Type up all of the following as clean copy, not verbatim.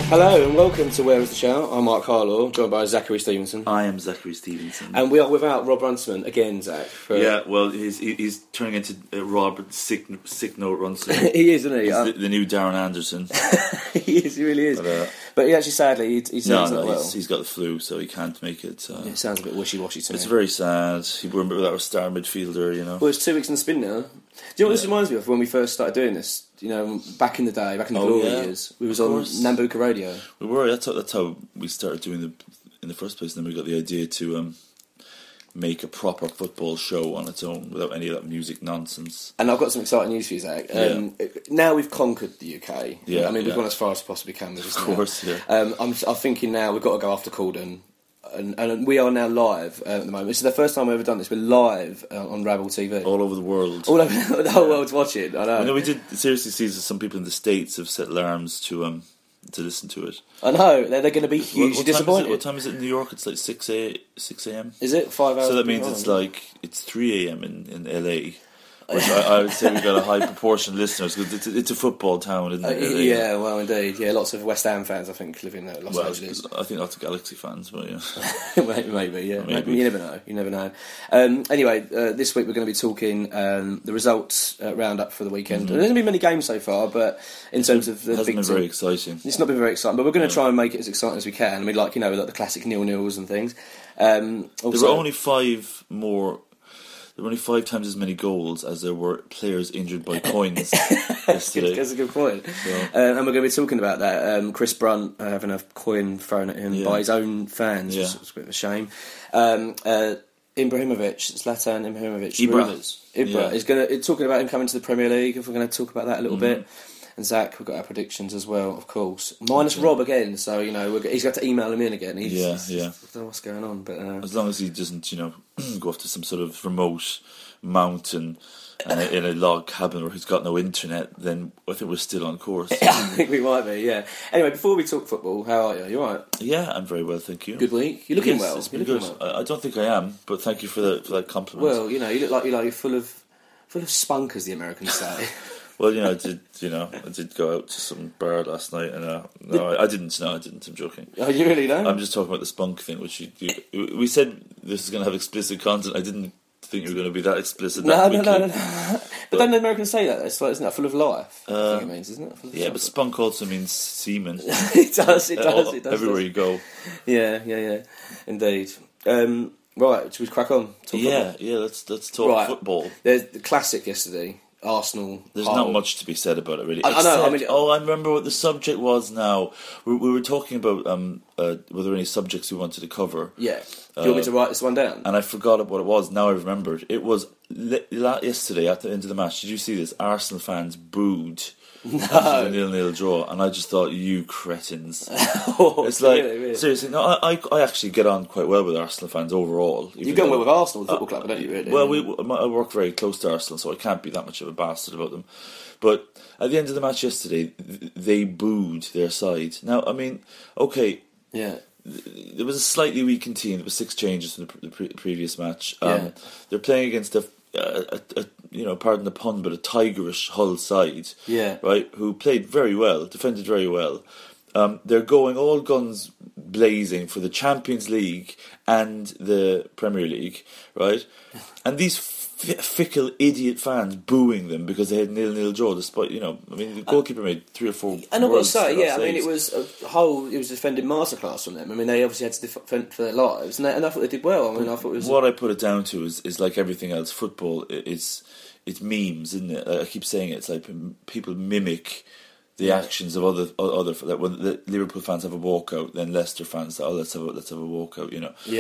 Hello and welcome to Where Is the Shout? I'm Mark Harlaw, joined by Zachary Stevenson. I am Zachary Stevenson. And we are without Rob Runciman again, Zach. Yeah, well, he's turning into Rob Sick Note Runciman. He is, isn't he? He's the new Darren Anderson. He is, he really is. But he actually, sadly, he sounds not well. He's got the flu, so he can't make it. It sounds a bit wishy-washy to me. It's very sad. You remember that was star midfielder, you know. Well, it's 2 weeks in the spin now. Do you know what this reminds me of when we first started doing this? You know, back in the day, back in the glory years, we was on Nambuka Radio. We were. That's how we started doing in the first place. And then we got the idea to make a proper football show on its own without any of that music nonsense. And I've got some exciting news for you, Zach. Now we've conquered the UK. Yeah, I mean, we've gone as far as we possibly can with this. Of course, yeah. I'm thinking now we've got to go after Corden. And we are now live at the moment. This is the first time we've ever done this. We're live on Rabble TV. All over the world. All over the whole world's watching. I know. You know, we did seriously see some people in the States have set alarms to listen to it. I know. They're going to be hugely disappointed. What time is it in New York? It's like 6 a.m. Is it 5 hours? So that means it's 3 a.m. in LA. Which I would say we've got a high proportion of listeners because it's a football town, isn't it? Yeah, well, indeed. Yeah, lots of West Ham fans, I think, live in Los Angeles. I think lots of Galaxy fans, but yeah. Maybe, yeah. Maybe. You never know. Anyway, this week we're going to be talking the results roundup for the weekend. There hasn't been many games so far, but in terms of the big been very exciting. It's not been very exciting, but we're going to try and make it as exciting as we can. I mean, like the classic 0-0s and things. There were only 5 more. There were only 5 times as many goals as there were players injured by coins yesterday. That's a good point. So. And we're going to be talking about that. Chris Brunt having a coin thrown at him by his own fans, which was a bit of a shame. Zlatan Ibrahimovic, Ibra is going to talking about him coming to the Premier League. If we're going to talk about that a little bit. And Zach, we've got our predictions as well, of course. Minus Rob again, so he's got to email him in again. I don't know what's going on, but as long as he doesn't, go off to some sort of remote mountain in a log cabin where he's got no internet, then I think we're still on course. I think we might be. Yeah. Anyway, before we talk football, how are you? You all right? Yeah, I'm very well, thank you. Good week. You're looking well. It's been good. Well. I don't think I am, but thank you for that compliment. Well, you look like you're full of spunk, as the Americans say. Well, I did go out to some bar last night, and I didn't. No, I didn't. I'm joking. Oh, you really don't? I'm just talking about the spunk thing, which we said this is going to have explicit content. I didn't think you were going to be that explicit. No. But don't the Americans say that? It's like, isn't that full of life? I think it means, isn't it? Yeah, but spunk also means semen. It does. Everywhere you go. Yeah. Indeed. Right, should we crack on? Let's talk football. There's the classic yesterday. Arsenal. There's not much to be said about it, really. I know. I remember what the subject was. Now we were talking about were there any subjects we wanted to cover? Yeah. Do you want me to write this one down? And I forgot what it was. Now I remembered. It was yesterday at the end of the match. Did you see this? Arsenal fans booed. No. After the 0-0 draw, and I just thought, you cretins. It's like, really? Seriously, no, I actually get on quite well with Arsenal fans overall. You've gone well with Arsenal, the football club, don't you, really? Well, I work very close to Arsenal, so I can't be that much of a bastard about them. But at the end of the match yesterday, they booed their side. Now, I mean, okay. Yeah. There was a slightly weakened team. There were 6 changes from the previous match. They're playing against a pardon the pun, but a tigerish Hull side, right? Who played very well, defended very well. They're going all guns blazing for the Champions League and the Premier League, right? And these fickle idiot fans booing them because they had 0-0 draw, despite the goalkeeper made 3 or 4. And I've got to say, I mean, it was a defending masterclass from them. I mean, they obviously had to defend for their lives, and I thought they did well. I mean, I thought it was what I put it down to is like everything else. Football, it's memes, isn't it? I keep saying it. It's like people mimic the actions of other like when the Liverpool fans have a walkout, then Leicester fans say, let's have a walkout.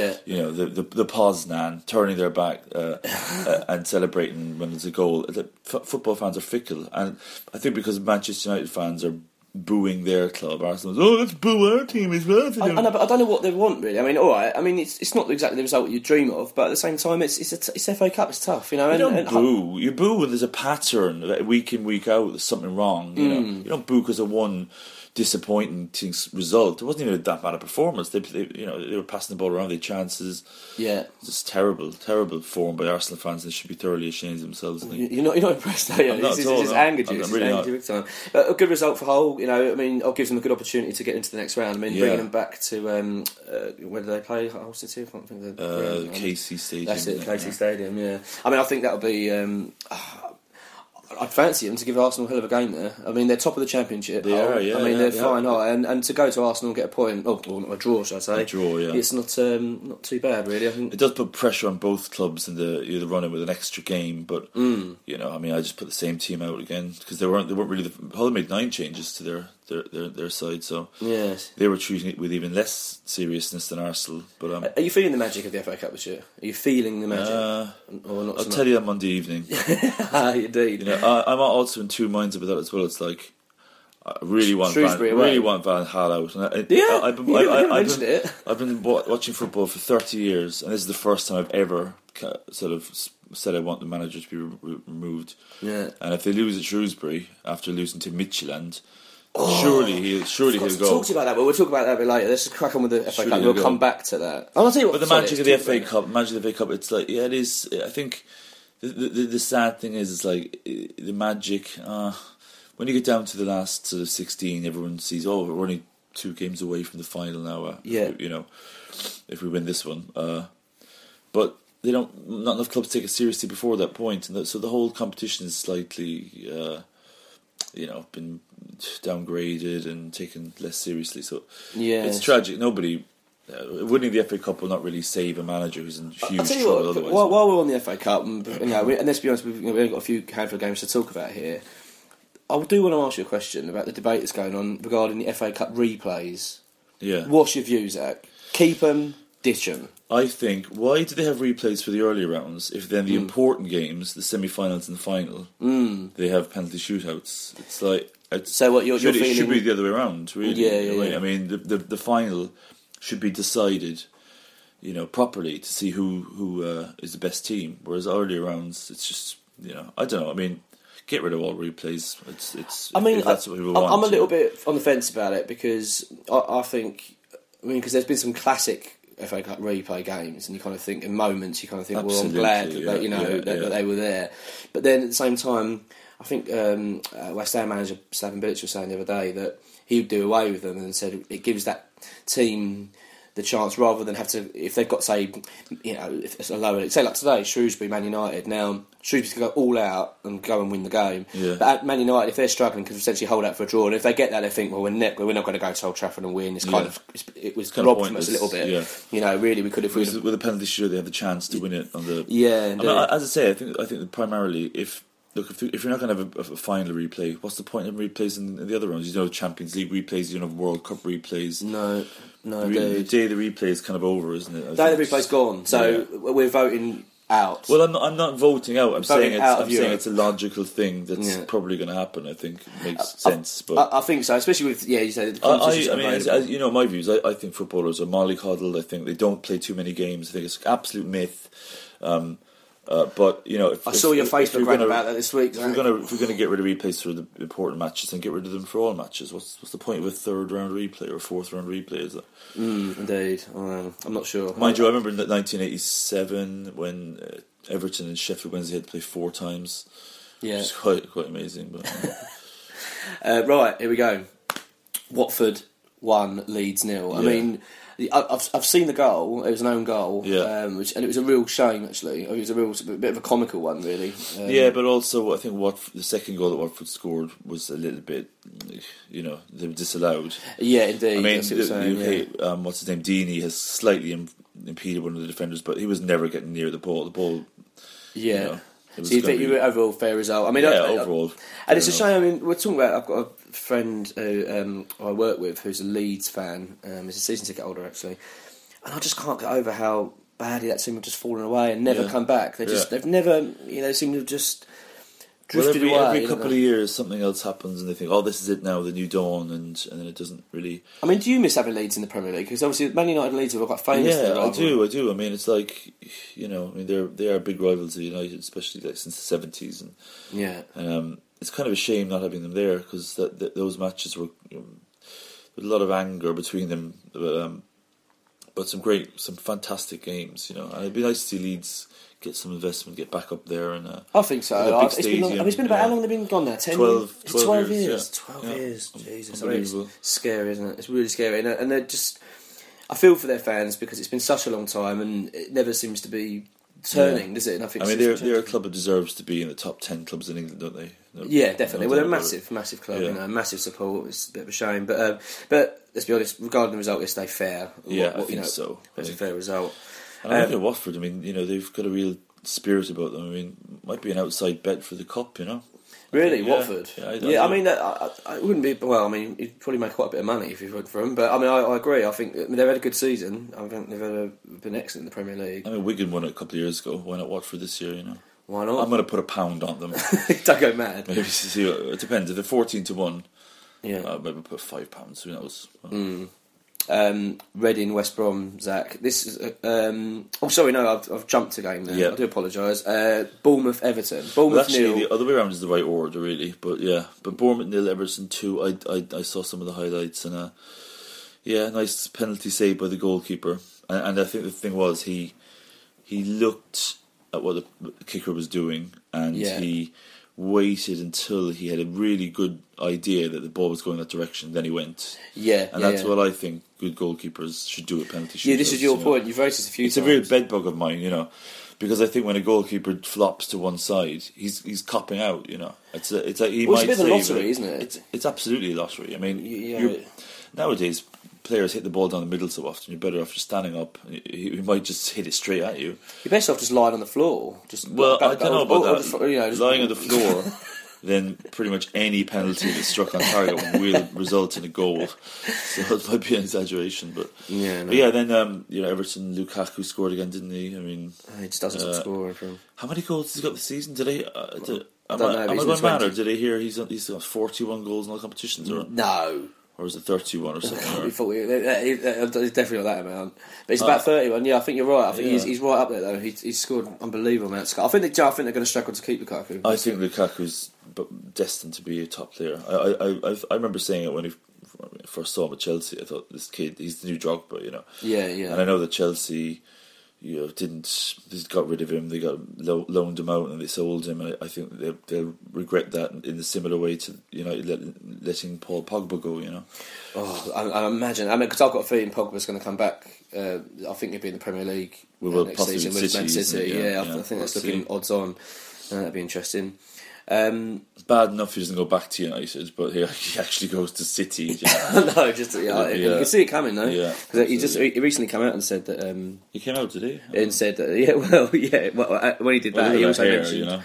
The Poznan turning their back and celebrating when there's a goal. Football fans are fickle, and I think because Manchester United fans are booing their club, Arsenal. Let's boo our team as well. I know, but I don't know what they want really. I mean, all right. I mean, it's not exactly the result you dream of, but at the same time, it's FA Cup. It's tough, You don't boo. You boo when there's a pattern week in week out. There's something wrong. You don't boo because of one disappointing result. It wasn't even that bad a performance. They were passing the ball around, they had chances. Yeah, just terrible form by Arsenal fans. They should be thoroughly ashamed of themselves. You're not impressed, are you? It's angered you. Really angered you big time. But a good result for Hull. I mean, I'll give them a good opportunity to get into the next round. I mean, bringing them back to where do they play? Hull City? I can't think of the KC Stadium. That's it, KC Stadium. Yeah. I mean, I think that'll be. I'd fancy them to give Arsenal a hell of a game there. I mean, they're top of the Championship. They are, yeah. I mean, they're flying high, and to go to Arsenal and get a point, or a draw, should I say? A draw, yeah. It's not too bad, really. I think it does put pressure on both clubs in the running with an extra game, but I mean, I just put the same team out again because they weren't really. Hull made 9 changes to their side, so yes, they were treating it with even less seriousness than Arsenal. But are you feeling the magic of the FA Cup this year? Are you feeling the magic, or not? I'll tell you that Monday evening. Indeed. I'm also in two minds about that as well. It's like I really want Van Gaal out. I've been watching football for 30 years, and this is the first time I've ever sort of said I want the manager to be removed. Yeah. And if they lose at Shrewsbury after losing to Midtjylland, surely he'll go. Talk to you about that, but we'll talk about that a bit later. Let's just crack on with the FA Cup. We'll come back to that. I'll tell you what. But the magic of the FA Cup, it's like it is. I think the sad thing is, it's like the magic. When you get down to the last sort of 16, everyone sees, we're only 2 games away from the final now. If we win this one, but they don't. Not enough clubs take it seriously before that point, and so the whole competition is slightly, been downgraded and taken less seriously. So it's tragic. Nobody. Winning the FA Cup will not really save a manager who's in huge trouble otherwise. While we're on the FA Cup, and let's be honest, we've only got a handful of games to talk about here. I do want to ask you a question about the debate that's going on regarding the FA Cup replays. Yeah. What's your views, Zach? Keep them, ditch them. I think, why do they have replays for the early rounds if then the important games, the semi-finals and the final, they have penalty shootouts? It's like... So what you're feeling... It should be the other way around, really. Yeah. I mean, the final should be decided, properly to see who is the best team, whereas earlier rounds, it's just, I don't know, I mean... Get rid of all replays. If that's what people want. I'm a little bit on the fence about it because I think, because there's been some classic FA Cup replay games, and you kind of think in moments, well, I'm glad that they were there. But then at the same time, I think West Ham manager Slaven Bilic was saying the other day that he would do away with them and said it gives that team the chance rather than have to, if they've got, say, if it's a lower, say like today, Shrewsbury, Man United. Now Shrewsbury can go all out and go and win the game. Yeah. But at Man United, if they're struggling, can essentially hold out for a draw. And if they get that, they think, well, we're not going to go to Old Trafford and win. It's it was robbed from us a little bit. Yeah. Really, we could have. With a penalty shoot, they have the chance to win it on the. Yeah. I mean, as I say, I think that primarily if you're not going to have a final replay, what's the point of replays in the other rounds? Champions League replays, World Cup replays. No, the day of the replay is kind of over, isn't it? The day of the replay's gone, so we're voting out. Well, I'm not voting out. I'm saying it's a logical thing that's probably going to happen. I think it makes sense. But I think so, especially with you say. My views. I think footballers are mollycoddled. I think they don't play too many games. I think it's an absolute myth. But I saw your Facebook rant about that this week. If we're going to get rid of replays for the important matches, then get rid of them for all matches. What's the point of a 3rd round replay or 4th round replay? Is it? Indeed, I'm not sure. Mind you, I remember in 1987 when Everton and Sheffield Wednesday had to play 4 times. Yeah, it's quite amazing. But right, here we go. Watford 1, Leeds 0. I mean. I've seen the goal. It was an own goal, and it was a real shame. Actually, it was a bit of a comical one, really. But also I think the second goal that Watford scored was a little bit, they were disallowed. Yeah, indeed. I mean, what's his name? Deeney has slightly impeded one of the defenders, but he was never getting near the ball. The ball, yeah. So you think you were overall fair result? I mean, overall. And it's a shame. I mean, we're talking about. I've got a friend who I work with who's a Leeds fan. He's a season ticket holder actually, and I just can't get over how badly that team have just fallen away and never come back. They've never, they seem to have just drifted away. Every couple of years, something else happens, and they think, "Oh, this is it now, the new dawn," and then it doesn't really. I mean, do you miss having Leeds in the Premier League? Because obviously, Man United and Leeds are quite famous. Yeah, I do. I mean, it's like they are big rivals of United, especially since the 70s, and it's kind of a shame not having them there because those matches were. with a lot of anger between them. But some fantastic games, and it'd be nice to see Leeds get some investment, get back up there, and I think so. It's been about how long they've been gone now? 12 years. 12 years. Jesus, it's scary, isn't it? It's really scary, and they're just. I feel for their fans because it's been such a long time, and it never seems to be turning, does it? And they're a club that deserves to be in the top 10 clubs in England, don't they? Yeah, definitely. Well, they're a massive club, massive support. It's a bit of a shame, but let's be honest. Regarding the result yesterday, fair. I think so. It's a fair result. And I think at Watford, they've got a real spirit about them. Might be an outside bet for the cup, Really, Watford? Yeah, I wouldn't be. Well, you'd probably make quite a bit of money if you voted for them. But I agree. I think they've had a good season. I think they've been excellent in the Premier League. Wigan won it a couple of years ago. Why not Watford this year? Why not? I'm going to put £1 on them. Don't go mad. Maybe it depends. If they're 14-1, maybe put £5. Who knows? Reading, West Brom, Zach. This is. I've jumped a game there. Yeah. I do apologise. Bournemouth, Everton. Bournemouth nil. The other way around is the right order, really. But Bournemouth nil, Everton 2. I saw some of the highlights and nice penalty save by the goalkeeper. And I think the thing was he looked at what the kicker was doing, and he waited until he had a really good idea that the ball was going that direction, then he went. And that's what I think good goalkeepers should do at penalty shootouts. Yeah, this is your point. You've raised this a few times. It's a real bedbug of mine, because I think when a goalkeeper flops to one side, he's copping out, It's like he might it's a bit of a lottery, isn't it? It's absolutely a lottery. Nowadays, players hit the ball down the middle so often. You're better off just standing up. He might just hit it straight at you. You're best off just lying on the floor. I don't know about that. Lying on the floor, then pretty much any penalty that's struck on target will result in a goal. So it might be an exaggeration, but then Everton, Lukaku scored again, didn't he? He just doesn't stop scoring for him. How many goals has he got this season? Did he? Am I going mad, or did I hear he's got 41 goals in all competitions? Or no. Or was it 31 or something? It's definitely not that amount. But it's about 31. Yeah, I think you're right. I think he's right up there, though. He's scored unbelievable amounts. I think they're going to struggle to keep Lukaku. I think Lukaku's destined to be a top player. I remember saying it when he first saw him at Chelsea. I thought, this kid, he's the new Drogba, Yeah. And I know that Chelsea... they got rid of him. They loaned him out and they sold him. And I think they'll regret that in a similar way to letting Paul Pogba go. Oh, I imagine. Because I've got a feeling Pogba's going to come back. I think he'll be in the Premier League next season with Man City. I think that's looking odds on. That'd be interesting. Bad enough he doesn't go back to United, but he actually goes to City. You can see it coming though. Because he recently came out and said that. He came out today and said that. When he did that, he also mentioned.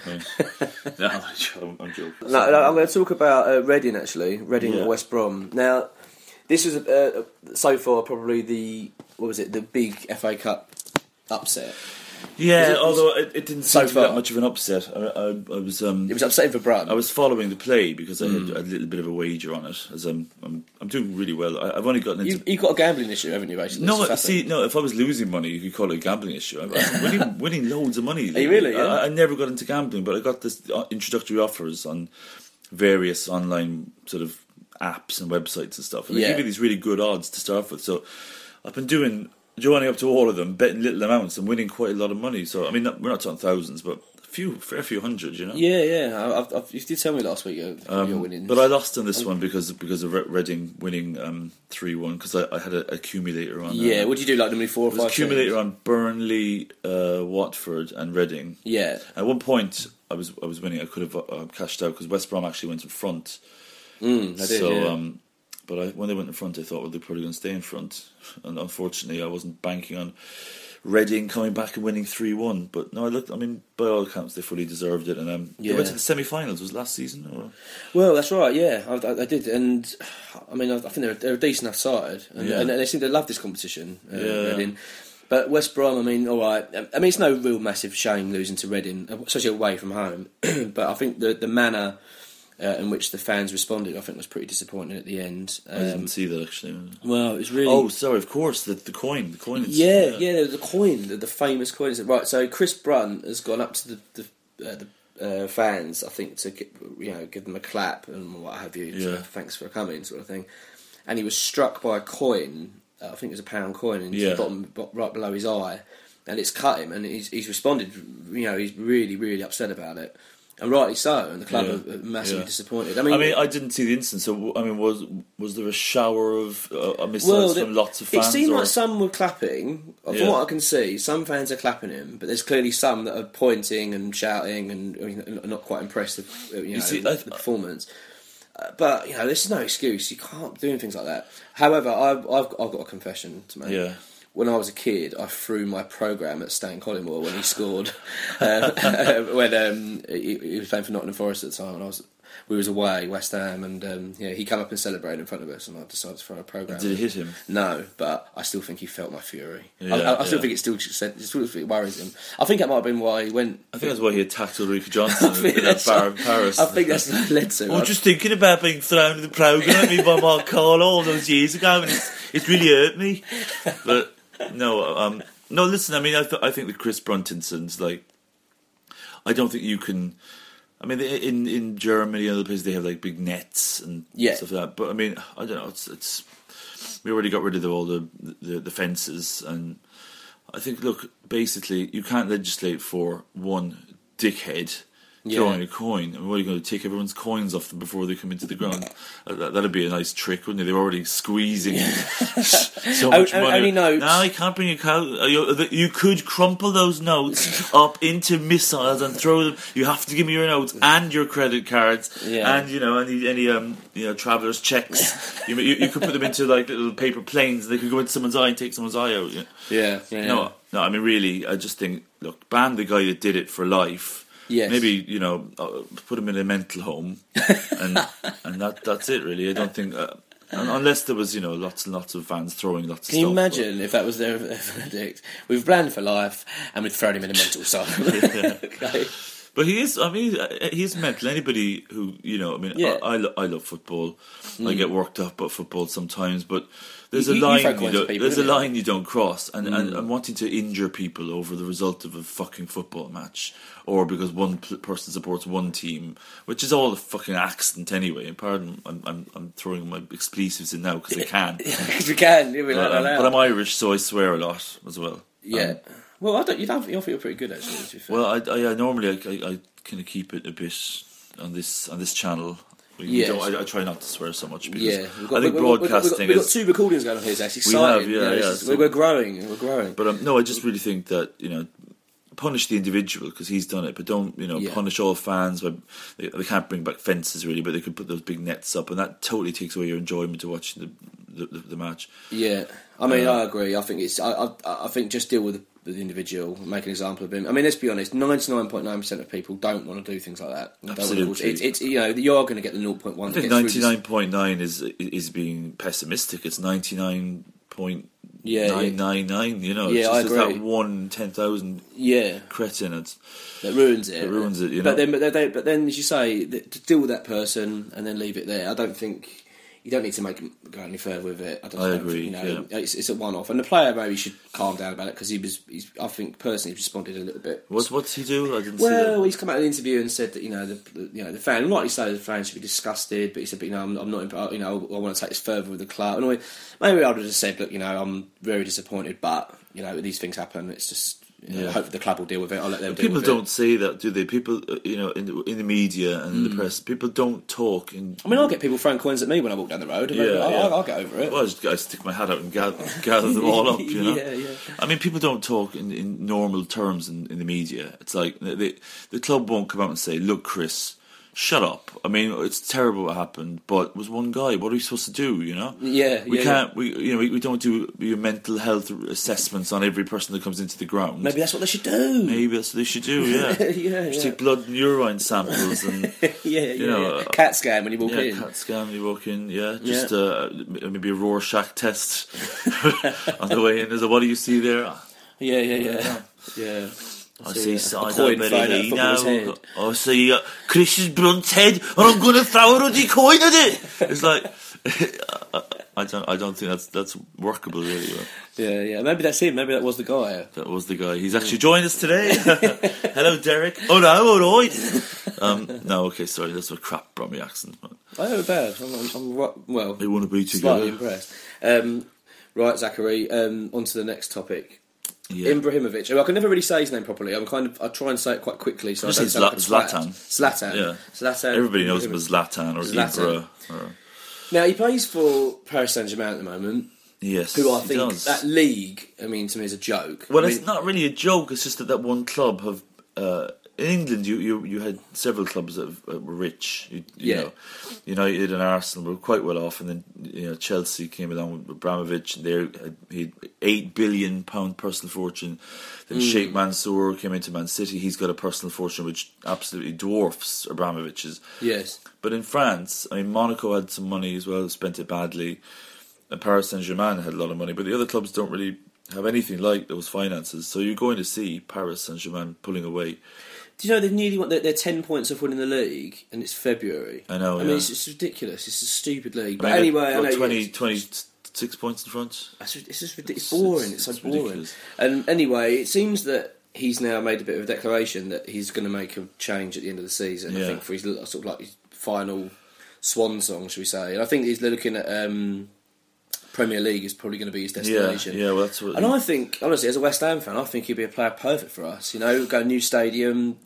No, I'm joking. No, I'm going to talk about Reading actually. Reading West Brom. Now, this was so far probably the big FA Cup upset. Yeah, although it didn't seem to be that much of an upset. I was. It was upsetting for Brad. I was following the play because I had a little bit of a wager on it. As I'm doing really well. I've only gotten into. You've got a gambling issue, haven't you? Basically, no. If I was losing money, you could call it a gambling issue. I'm winning loads of money. Are you really? Yeah? I never got into gambling, but I got this introductory offers on various online sort of apps and websites and stuff, and they give you these really good odds to start with. So I've been joining up to all of them, betting little amounts and winning quite a lot of money. So, we're not talking thousands, but a fair few hundred, Yeah. You did tell me last week you're winning. But I lost on this one because of Reading winning 3-1, because I had an accumulator on. Yeah, what did you do, like normally 4 or 5 accumulator teams? on Burnley, Watford and Reading. Yeah. At one point, I was winning. I could have cashed out because West Brom actually went in front. They did, But when they went in front, I thought, well, they're probably going to stay in front. And unfortunately, I wasn't banking on Reading coming back and winning 3-1. But no, by all accounts, they fully deserved it. And they went to the semi-finals. Was it last season? Or? Well, that's right, yeah. I did. And, I think they're a decent enough side. And they seem to love this competition, Reading. But West Brom, all right. It's no real massive shame losing to Reading, especially away from home. But I think the manner... in which the fans responded, I think, was pretty disappointing at the end. I didn't see that actually. Well, it was really. Oh, sorry, of course, the coin. The coin. The coin, the famous coin. Right, so Chris Brunt has gone up to the fans, I think, to give them a clap and what have you. Thanks for coming, sort of thing. and he was struck by a coin. I think it was a pound coin, into the bottom, right below his eye, and it's cut him. And he's responded. He's really, really upset about it. And rightly so, and the club are massively disappointed. I mean, I didn't see the incident. So, I mean, was there a shower of missiles from lots of fans? It seemed like some were clapping. From what I can see, some fans are clapping him, but there's clearly some that are pointing and shouting and are not quite impressed with the performance. But this is no excuse. You can't be doing things like that. However, I've got a confession to make. Yeah. When I was a kid, I threw my programme at Stan Collymore when he scored. When he was playing for Nottingham Forest at the time, and we was away, West Ham, and he came up and celebrated in front of us, and I decided to throw a programme. Did it hit him? No, but I still think he felt my fury. I still think it still worries him. I think that might have been why he went. I think that's why he attacked Ulrika Johnson at that bar in Paris. I think that's what led to. I was just thinking about being thrown in the programme by Mark Cole all those years ago, and it's really hurt me. But no, listen. I mean, I think the Chris Brunt incidents, I don't think you can. I mean, in Germany and other places they have big nets and stuff like that. But I mean, I don't know. It's we already got rid of all the fences, and I think basically you can't legislate for one dickhead throwing a coin. I mean, what are you going to take everyone's coins off them before they come into the ground? That'd be a nice trick, wouldn't it? They're already squeezing so much money. No, you can't bring a cow. You could crumple those notes up into missiles and throw them. You have to give me your notes and your credit cards, and any traveller's checks. You could put them into little paper planes. They could go into someone's eye and take someone's eye out. No, I mean, really, I just think, ban the guy that did it for life. Yes. Maybe put him in a mental home, and that's it really. I don't think unless there was lots and lots of fans throwing lots of stuff. Can you imagine if that was their verdict? We've banned for life and we've thrown him in a mental asylum. Okay. But he is. I mean, he's mental. Anybody who I love football. I get worked up about football sometimes, but there's a line you don't cross, and wanting to injure people over the result of a fucking football match, or because one person supports one team, which is all a fucking accident anyway. And pardon, I'm throwing my expletives in now because I can. Because we can. But I'm Irish, so I swear a lot as well. Yeah. Well, you feel pretty good actually. Well, I normally I kind of keep it a bit on this channel. I try not to swear so much because I think broadcasting we've got 2 recordings going on here. It's actually exciting. We're growing. But no, I just really think that punish the individual because he's done it, but don't punish all fans. They can't bring back fences really, but they could put those big nets up, and that totally takes away your enjoyment of watching the match. Yeah, I mean, I agree. I think I think just deal with the individual, make an example of him. I mean, let's be honest, 99.9% of people don't want to do things like that. Absolutely. It's you are going to get the 0.1. I think 99.9 is being pessimistic. It's 99.999. I agree. That 1 in 10,000 cretin that ruins it. It ruins it. But then, as you say, to deal with that person and then leave it there. I don't think. You don't need to make him go any further with it. I agree. It's a one-off, and the player maybe should calm down about it because I think personally he responded a little bit. What's he do? I didn't see that. Well, he's come out in an interview and said that the fan, rightly so, the fans should be disgusted. But he said, I'm not. I want to take this further with the club. And maybe I would have just said, look, I'm very disappointed, but these things happen. It's just. Hopefully the club will deal with it. I'll let them deal with it. People don't say that, do they? People, in the media and in the press, people don't talk. I'll get people throwing coins at me when I walk down the road. I'll get over it. Well, I stick my hat out and gather them all up. I mean, people don't talk in normal terms in the media. It's like the club won't come out and say, "Look, Chris, shut up." I mean, it's terrible what happened, but it was one guy. What are we supposed to do? We can't. We don't do mental health assessments on every person that comes into the ground. Maybe that's what they should do. Yeah. Just take blood and urine samples and CAT scan when you walk in. CAT scan when you walk in. Yeah, just maybe a Rorschach test on the way in. What do you see there? Yeah. I see somebody now. I see Chris Brunt's head, and I'm going to throw a ruddy coin at it. It's like I don't think that's workable really. Yeah. Maybe that's him. Maybe that was the guy. That was the guy. He's actually joined us today. Hello, Derek. Oh no, all right. No, okay, sorry, that's a crap Brummy accent. I know bad. I'm well. They want to be together. Slightly impressed. Right, Zachary. On to the next topic. Yeah. Ibrahimovic. I can never really say his name properly. I try and say it quite quickly, so I don't sound like Zlatan. Zlatan. Yeah. Zlatan. Everybody knows him as Zlatan or Ibra. Now he plays for Paris Saint-Germain at the moment. Yes, who I think that league, to me, is a joke. Well, it's not really a joke. It's just that one club have. In England, you had several clubs that were rich. You know, United and Arsenal were quite well off, and then Chelsea came along with Abramovich, and he had £8 billion personal fortune. Then Sheikh Mansour came into Man City. He's got a personal fortune which absolutely dwarfs Abramovich's. Yes, but in France, Monaco had some money as well, spent it badly. And Paris Saint-Germain had a lot of money, but the other clubs don't really have anything like those finances. So you're going to see Paris Saint-Germain pulling away. Do you know they've nearly won? They're 10 points off winning the league, and it's February. I know. I mean, it's ridiculous. It's a stupid league. But anyway, I know 26 points in front. It's just ridiculous. It's boring. It's so boring. Ridiculous. And anyway, it seems that he's now made a bit of a declaration that he's going to make a change at the end of the season. I think for his sort of like his final swan song, should we say? And I think he's looking at. Premier League is probably going to be his destination. Yeah, well, that's what. And I think, honestly, as a West Ham fan, I think he'd be a player perfect for us. Go to a new stadium.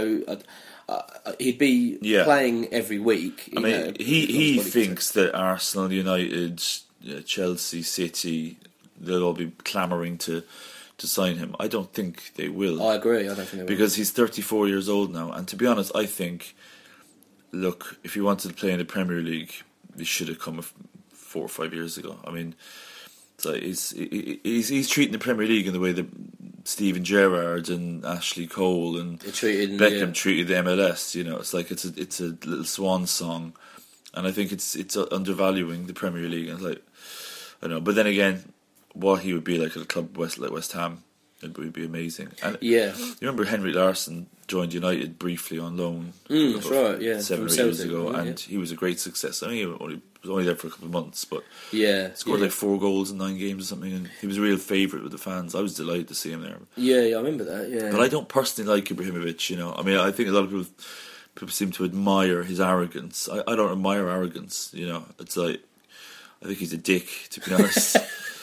He'd be playing every week. I mean, he thinks that Arsenal, United, Chelsea, City, they'll all be clamouring to sign him. I don't think they will. I agree. I don't think they will because he's 34 years old now, and to be honest, I think, look, if he wanted to play in the Premier League, he should have come 4 or 5 years ago. I mean, so he's treating the Premier League in the way that Steven Gerrard and Ashley Cole and Beckham treated the MLS. It's like it's a little swan song, and I think it's undervaluing the Premier League. And it's like, I don't know, but then again, what he would be like at a club like West Ham, it would be amazing. And you remember Henrik Larsson joined United briefly on loan. That's right. Yeah, 7 or 8 years ago, and he was a great success. I mean, he was only there for a couple of months, but scored like 4 goals in 9 games or something, and he was a real favourite with the fans. I was delighted to see him there. Yeah, I remember that. Yeah, but I don't personally like Ibrahimovic. I mean, I think a lot of people seem to admire his arrogance. I don't admire arrogance. It's like I think he's a dick, to be honest.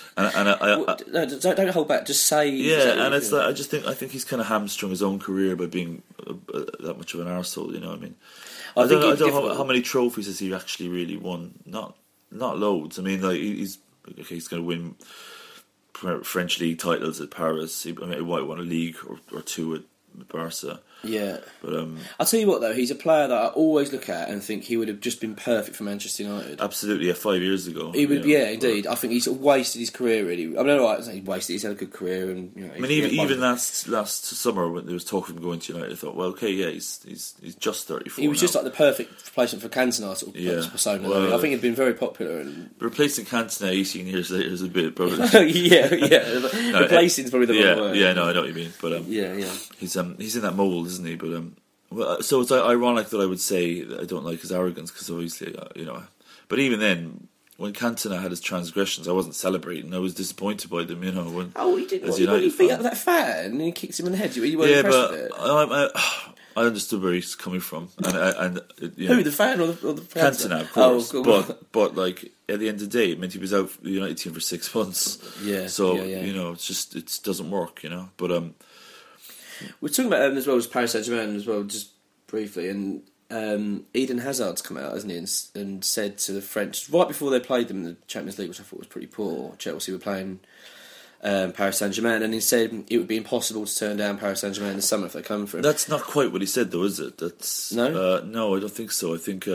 Don't hold back. Just say. Yeah, and it's like I think he's kind of hamstrung his own career by being that much of an arsehole. I mean, I don't know how many trophies has he actually really won. Not loads. I mean, like he's going to win French league titles at Paris. He might win a league or 2 at Barca. Yeah, but I'll tell you what though, he's a player that I always look at and think he would have just been perfect for Manchester United. Absolutely, 5 years ago. He would, indeed. I think he's sort of wasted his career really. I mean, he wasted. He's had a good career, and I mean, even last summer when there was talk of him going to United, I thought, well, okay, he's just 34. He was just like the perfect replacement for Cantona sort of persona. Well, I think he'd been very popular. And replacing Cantona 18 years later is a bit probably. Replacing is probably the wrong word. Yeah, no, I know what you mean, but he's in that mould, isn't he? But so it's ironic that I would say that I don't like his arrogance because obviously but even then, when Cantona had his transgressions, I wasn't celebrating. I was disappointed by them. When he did. He beat up that fan and he kicks him in the head. You weren't impressed with it? I understood where he's coming from, and who, the fan or the Cantona, of course. But like at the end of the day, it meant he was out for the United team for 6 months. Yeah. So it's just it doesn't work. But we're talking about as well as Paris Saint-Germain as well, just briefly, and Eden Hazard's come out, hasn't he, and said to the French right before they played them in the Champions League, which I thought was pretty poor. Chelsea were playing Paris Saint-Germain, and he said it would be impossible to turn down Paris Saint-Germain in the summer if they come for him. That's not quite what he said, though, is it? That's no, no, I don't think so. I think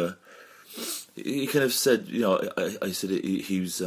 he kind of said, I said he was.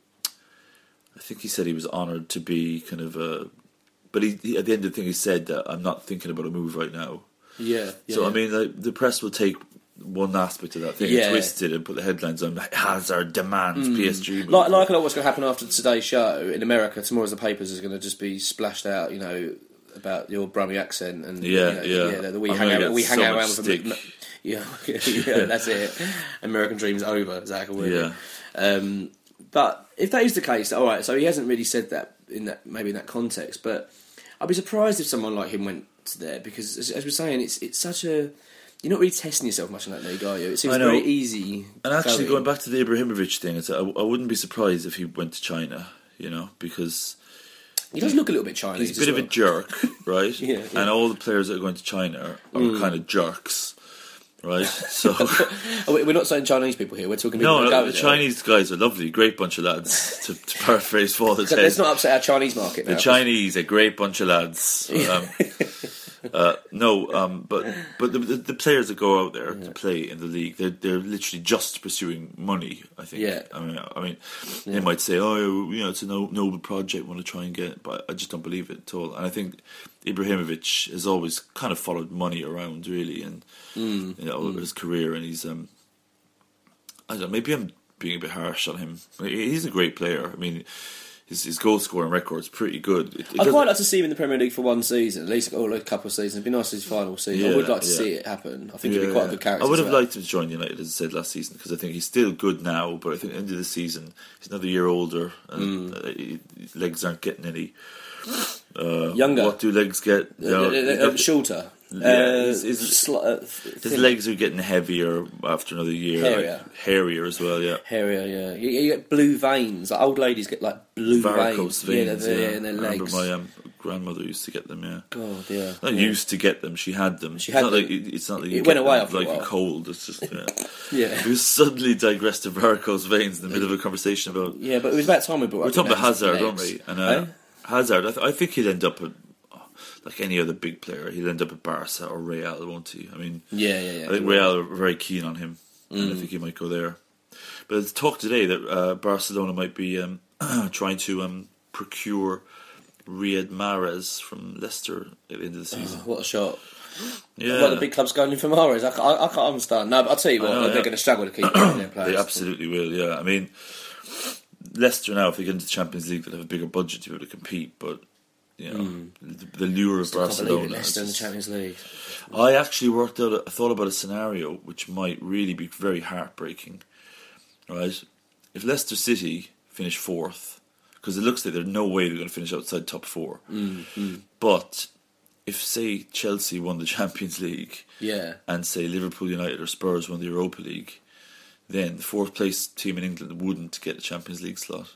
I think he said he was honoured to be kind of. But he at the end of the thing, he said that I'm not thinking about a move right now. Yeah. So I mean, the press will take one aspect of that thing, twist it, and put the headlines on Hazard demands PSG move. Like I know what's going to happen after today's show in America. Tomorrow's the papers is going to just be splashed out, about your Brummie accent and we hang out with them. Yeah, that's it. American dream's over, Zach. Yeah. But if that is the case, all right. So he hasn't really said that in that context, but I'd be surprised if someone like him went to there because, as we're saying, it's such a you're not really testing yourself much in that league, are you? It seems very easy. And actually, going back to the Ibrahimovic thing, I wouldn't be surprised if he went to China, because he does look a little bit Chinese. He's a bit of a jerk, right? Yeah. And all the players that are going to China are kind of jerks. Right, so we're not saying Chinese people here. We're talking the Chinese guys are lovely, great bunch of lads. To paraphrase Father's head, let's not upset our Chinese market. The Chinese, a great bunch of lads. But the players that go out there to play in the league, they're literally just pursuing money. I think. Yeah. I mean, they might say, "Oh, it's a noble project. We want to try and get," but I just don't believe it at all. And I think Ibrahimovic has always kind of followed money around, really, and his career. And he's, I don't know, maybe I'm being a bit harsh on him. He's a great player. I mean, his goal scoring record's pretty good. I'd quite like to see him in the Premier League for one season, at least a couple of seasons. It'd be nice his final season. I would like to see it happen. I think he'd be quite a good character. I would have liked him to join United, as I said last season, because I think he's still good now, but I think at the end of the season, he's another year older, and his legs aren't getting any younger. What do legs get? Shorter. Yeah, his legs are getting heavier after another year. Hairier as well, yeah. Hairier, yeah. You get blue veins. Like old ladies get like blue varicose veins. In their legs. I remember my grandmother used to get them, yeah. God, yeah. Not used to get them, she had them. It's not like it went away after like a while. A cold. It's just, yeah. We suddenly digressed to varicose veins in the middle of a conversation about... Yeah, but it was about time we brought up... We're talking about Hazard, aren't we? And Hazard, I think he'd end up at... Like any other big player, he'll end up at Barca or Real, won't he? I mean, yeah. I think Real are very keen on him, and I think he might go there. But there's talk today that Barcelona might be trying to procure Riyad Mahrez from Leicester at the end of the season. What a shot! Yeah, what the big clubs going in for Mahrez? I can't understand. No, but I'll tell you what, they're going to struggle to keep their players. They absolutely will. Yeah, I mean, Leicester now, if they get into the Champions League, they'll have a bigger budget to be able to compete, but. The lure of Barcelona. Leicester in the Champions League. I actually thought about a scenario which might really be very heartbreaking. Right, if Leicester City finish fourth, because it looks like there's no way they're going to finish outside top four. But if, say, Chelsea won the Champions League, and say Liverpool, United, or Spurs won the Europa League, then the fourth place team in England wouldn't get a Champions League slot.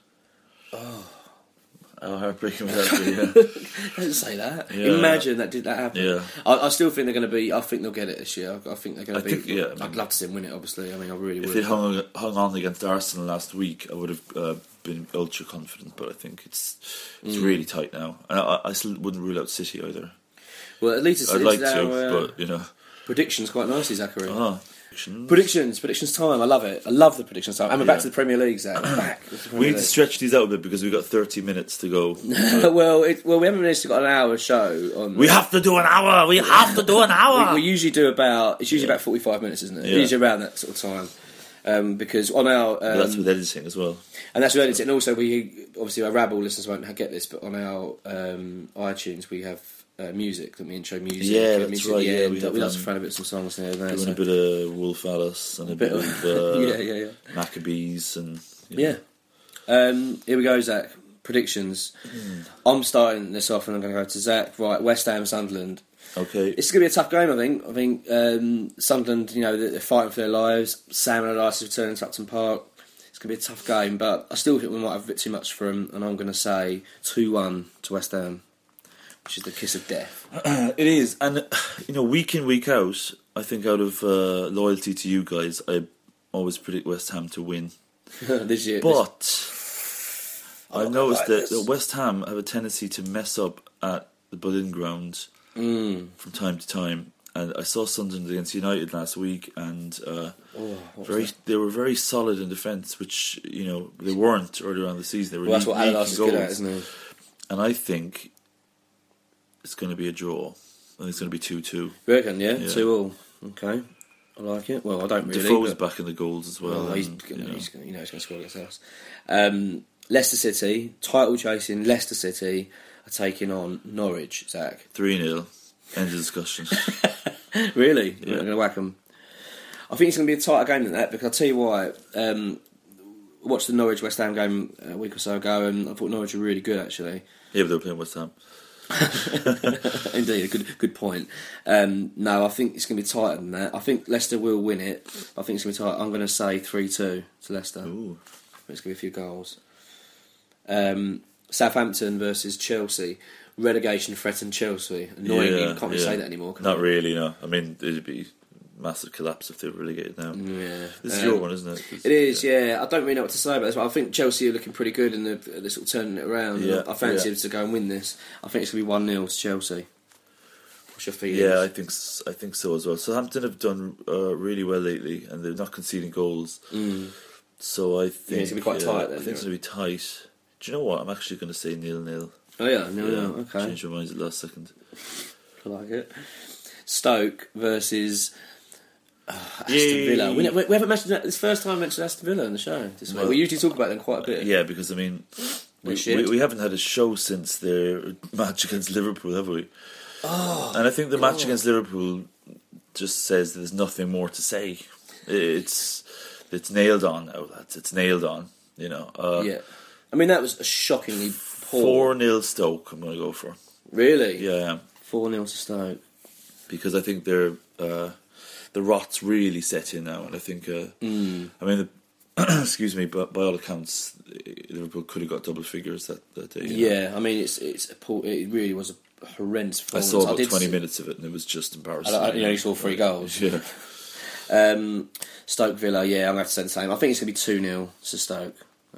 How heartbreaking would that be? Yeah. Don't say that. Yeah. Imagine that happen. Yeah. I still think they're going to be. I think they'll get it this year. I think they're going to be. Yeah, I'd love to see them win it. Obviously, I mean, I really would. If they hung on against Arsenal last week, I would have been ultra confident. But I think it's really tight now, and I still wouldn't rule out City either. Well, at least I'd like to, but predictions quite nicely, Zachary. Predictions time. I love it. I love the predictions time. And we're back to the Premier League, Zach. We need to stretch these out a bit because we've got 30 minutes to go. well, we haven't really got an hour show on. We have to do an hour. We we usually do about 45 minutes, isn't it? Yeah. Usually around that sort of time. Because on our that's with editing as well. And that's with editing. And also, we obviously our Rabble listeners won't get this, but on our iTunes we have. Music, that we intro music. Yeah, that's right. Yeah, we like to throw a bit of some songs there. Doing a bit of Wolf Alice and a bit of Maccabees and Here we go, Zach. Predictions. I'm starting this off, and I'm going to go to Zach. Right, West Ham, Sunderland. Okay, it's going to be a tough game. I think Sunderland, they're fighting for their lives. Sam Allardyce is returning to Upton Park. It's going to be a tough game, but I still think we might have a bit too much for them, and I'm going to say 2-1 to West Ham. Which is the kiss of death. It is, and week in, week out, I think out of loyalty to you guys, I always predict West Ham to win. This year, I've noticed that West Ham have a tendency to mess up at the Boleyn Ground from time to time. And I saw Sunderland against United last week, and they were very solid in defence, which they weren't earlier on the season. They were that's what Allardyce is good at, isn't he? And I think it's going to be a draw. I think it's going to be 2-2. You reckon, yeah? 2-2. Okay. I like it. Well, I don't really. Defoe's back in the goals as well. He's going to score against us. Leicester City, title chasing Leicester City are taking on Norwich, Zach. 3-0. End of discussion. Really? Yeah. We're going to whack them. I think it's going to be a tighter game than that, because I'll tell you why. I watched the Norwich-West Ham game a week or so ago, and I thought Norwich were really good, actually. Yeah, but they were playing West Ham. Indeed, a good point. No, I think it's going to be tighter than that. I think Leicester will win it. I think it's going to be tight. I'm going to say 3-2 to Leicester. Ooh. It's going to be a few goals. Southampton versus Chelsea. Relegation threatened Chelsea. Annoyingly, you can't really say that anymore. Not really, no. I mean, it'd be massive collapse if they were relegated now. Yeah. This is your one, isn't it? It is, yeah. I don't really know what to say about this, but I think Chelsea are looking pretty good and they're sort of turning it around. Yeah, I fancy them to go and win this. I think it's going to be 1-0 to Chelsea. What's your feelings? Yeah, I think so as well. Southampton have done really well lately and they're not conceding goals. So I think it's going to be quite tight then. I think it's going to be tight. Do you know what? I'm actually going to say 0-0. Oh yeah, 0-0, okay. Changed my mind at the last second. I like it. Stoke versus Aston Villa. We haven't mentioned that. It's the first time I mentioned Aston Villa on the show this week. We usually talk about them quite a bit. Yeah, because I mean, we haven't had a show since their match against Liverpool, have we? Oh, and I think the match against Liverpool just says there's nothing more to say. It's nailed on now, lads. It's nailed on. You know. Yeah. I mean, that was a shockingly poor. 4-0 Stoke. I'm going to go for. Really? Yeah. 4-0 to Stoke. Because I think they're. The rot's really set in now, and I think. I mean, excuse me, but by all accounts, Liverpool could have got double figures that day. Yeah, I mean, it really was a horrendous performance. I saw about 20 minutes of it, and it was just embarrassing. You only saw 3 goals. Yeah. Stoke Villa, yeah, I'm going to have to say the same. I think it's going to be 2-0 to Stoke.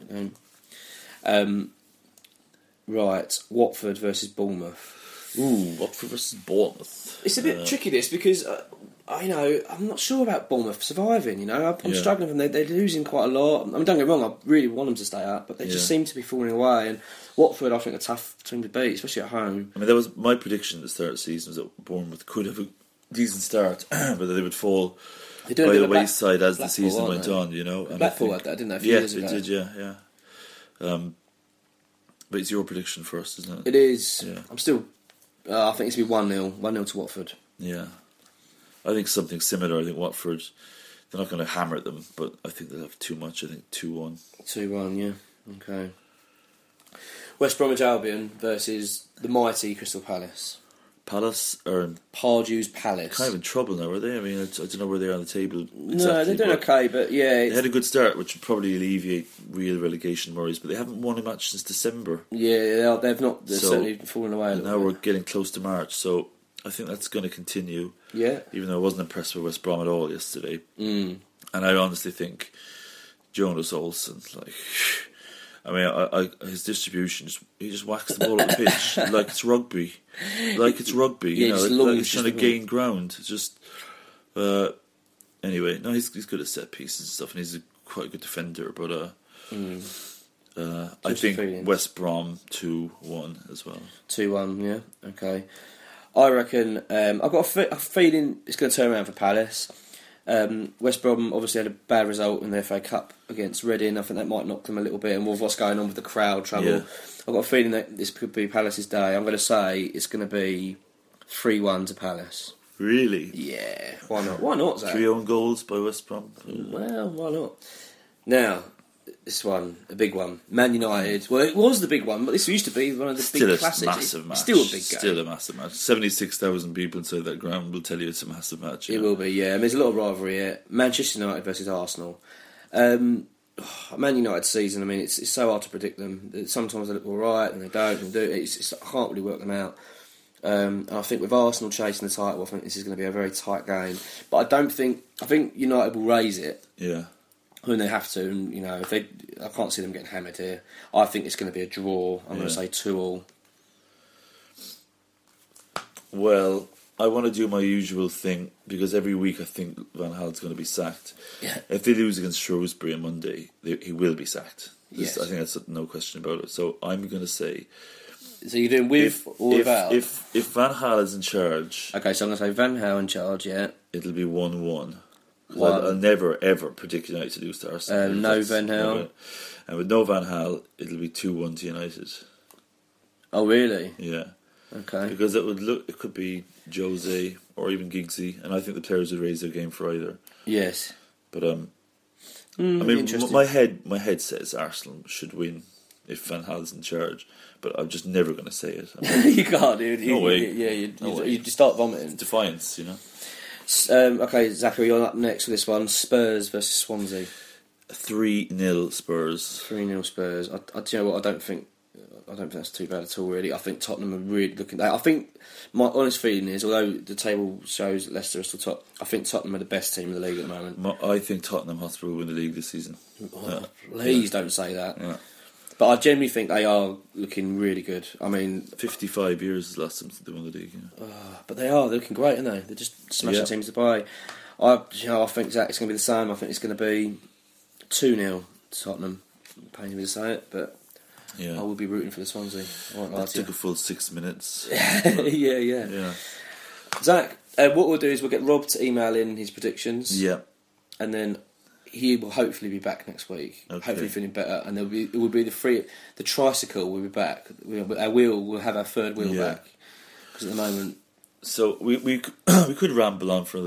Okay. Right, Watford versus Bournemouth. Ooh, Watford versus Bournemouth. It's a bit tricky this because I'm not sure about Bournemouth surviving. I'm struggling with them. They're losing quite a lot. I mean, don't get me wrong, I really want them to stay up, but they just seem to be falling away. And Watford, I think, are a tough team to beat, especially at home. I mean, that was my prediction at the start of the season, was that Bournemouth could have a decent start, but they would fall by the wayside as the season went on. And Blackpool had that, didn't they? A few years ago. It did, yeah. But it's your prediction first, isn't it? It is. Yeah. I'm still. I think it's going to be 1-0 to Watford. Yeah. I think something similar. I think Watford, they're not going to hammer them, but I think they'll have too much. I think 2-1. 2-1, yeah. Okay. West Bromwich Albion versus the mighty Crystal Palace. Palace are in Pardew's Palace. kind of in trouble now, are they? I mean, I don't know where they are on the table. Exactly, no, they're doing okay, but yeah. They had a good start, which would probably alleviate real relegation worries, but they haven't won a match since December. Yeah, they've not. They're certainly fallen away a little bit. Now we're bit. Getting close to March, so I think that's going to continue. Yeah. Even though I wasn't impressed with West Brom at all yesterday. And I honestly think Jonas Olsen, I mean, his distribution, he just whacks the ball at the pitch like it's rugby. Yeah, he's trying to gain ground. It's just... anyway, no, he's good at set pieces and stuff, and he's quite a good defender, but I think West Brom 2-1 as well. 2-1, yeah, okay. I reckon... I've got a feeling it's going to turn around for Palace. West Brom obviously had a bad result in the FA Cup against Reading. I think that might knock them a little bit, and with what's going on with the crowd trouble, I've got a feeling that this could be Palace's day. I'm going to say it's going to be 3-1 to Palace. Really? Yeah, why not? Why not, Zach? 3 own goals by West Brom. Well, why not? Now, this one, a big one. Man United. Well, it was the big one, but this used to be one of the big classics. Still a massive match. Still a big game. Still a massive match. 76,000 people inside that ground will tell you it's a massive match. It will be, yeah. I mean, there's a lot of rivalry here. Manchester United versus Arsenal. Man United season, I mean, it's so hard to predict them. Sometimes they look all right and they don't. And I can't really work them out. And I think with Arsenal chasing the title, I think this is going to be a very tight game. But I think United will raise it. Yeah. When they have to, and I can't see them getting hammered here. I think it's going to be a draw. I'm going to say 2-2. Well, I want to do my usual thing because every week I think Van Gaal's going to be sacked. Yeah. If they lose against Shrewsbury on Monday, he will be sacked. Yes. I think that's no question about it. So I'm going to say. So you're doing with or without? If Van Gaal is in charge. Okay, so I'm going to say Van Gaal in charge. Yeah. It'll be 1-1. I'll never ever predict United to lose to Arsenal. No Van Gaal. And with no Van Gaal, it'll be 2-1 to United. Oh really? Yeah. Okay. Because it could be Jose or even Giggsy, and I think the players would raise their game for either. Yes. But I mean, my head says Arsenal should win if Van Gaal's in charge. But I'm just never going to say it. You can't, dude. No way. You just start vomiting. It's defiance, you know. Okay, Zachary, you're up next for this one. Spurs versus Swansea. 3-0 Spurs. 3-0 Spurs. Do you know what? I don't think that's too bad at all, really. I think Tottenham are really looking... I think my honest feeling is, although the table shows that Leicester are still top, I think Tottenham are the best team in the league at the moment. I think Tottenham Hotspur will win the league this season. Please don't say that. Yeah. But I genuinely think they are looking really good. I mean... 55 years is the last time they won the league. Yeah. But they're looking great, aren't they? They're just smashing teams to buy. I think Zach, it's going to be the same. I think it's going to be 2-0 Tottenham. Pain me to say it, but I will be rooting for the Swansea. That took a full 6 minutes. yeah. Zach, what we'll do is we'll get Rob to email in his predictions. Yeah. And then he will hopefully be back next week. Okay. Hopefully feeling better, and it will be the tricycle will be back. We'll have our third wheel back, because at the moment. So we could ramble on for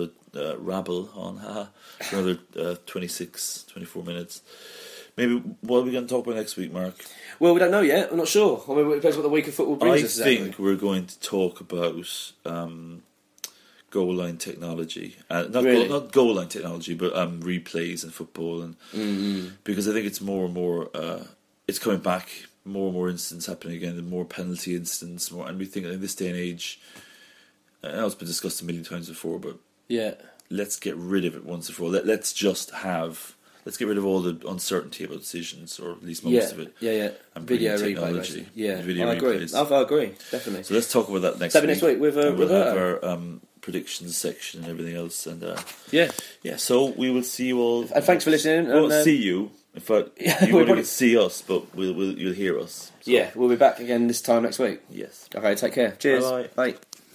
another 24 minutes. Maybe what are we going to talk about next week, Mark? Well, we don't know yet. I'm not sure. I mean, it depends what the week of football brings us. I think we're going to talk about goal line technology, not goal line technology, but replays in football, and because I think it's more and more, it's coming back, more and more incidents happening again, and more penalty incidents, and we think in this day and age, I know it's been discussed a million times before, but let's get rid of it once and for all. Let's get rid of all the uncertainty about decisions, or at least most of it. And video technology. I agree. I agree, definitely. So let's talk about that next week. Next week with we'll have our predictions section and everything else, and so we will see you all. And thanks for listening. We'll see you. In fact, you won't see us, but you'll hear us. So. Yeah, we'll be back again this time next week. Yes. Okay, take care. Cheers. Bye. Bye.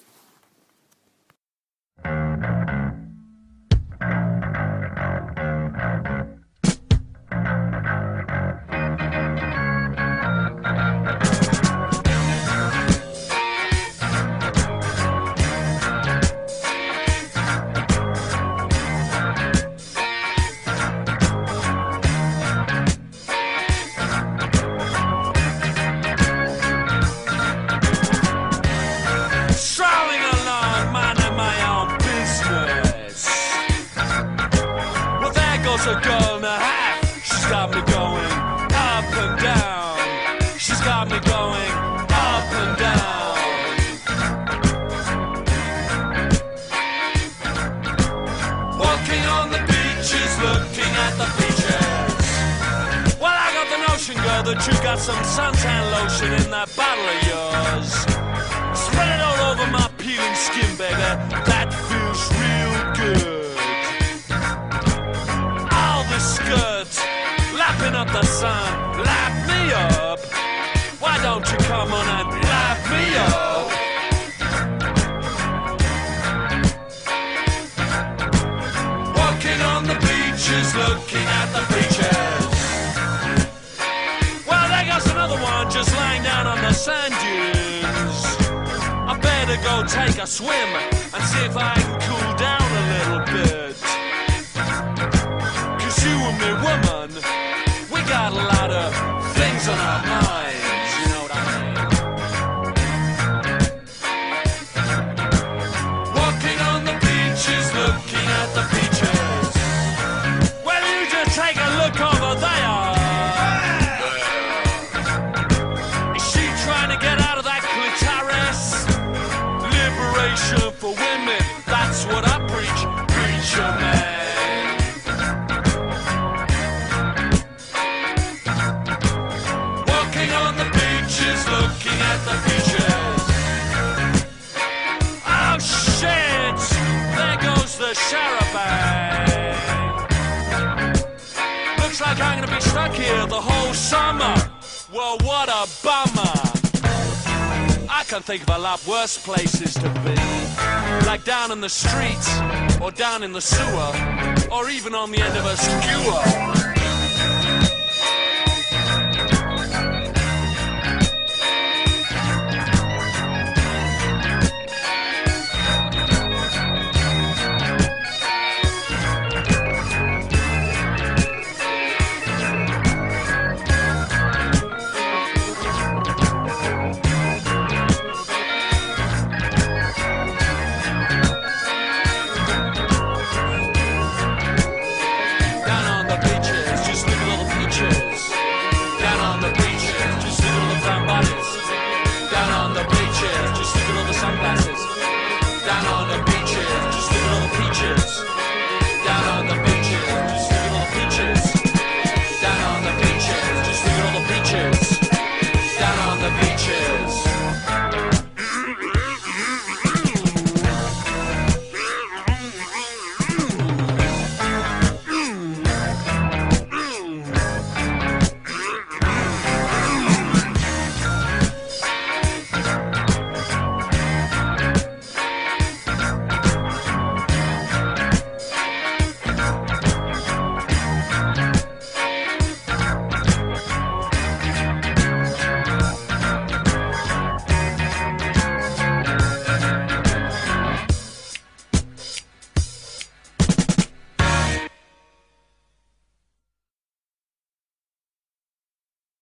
A girl and a half. She's got me going up and down. She's got me going up and down. Walking on the beaches, looking at the beaches. Well, I got the notion, girl, that you got some suntan lotion in that bottle of yours. Spread it all over my peeling skin, baby. That feels real good. Skirt, lapping up the sun, lap me up. Why don't you come on and lap me up? Walking on the beaches, looking at the beaches. Well, there goes another one just lying down on the sand dunes. I better go take a swim and see if I can cool down a little bit. You and me, woman, we got a lot of things on our minds, you know what I mean? Walking on the beaches, looking at the beaches. Well, you just take a look over there. Is she trying to get out of that clitoris? Liberation for women, that's what I preach, preacher man. Looking at the beaches. Oh shit! There goes the charabanc. Looks like I'm gonna be stuck here the whole summer. Well, what a bummer. I can think of a lot worse places to be. Like down in the streets, or down in the sewer, or even on the end of a skewer.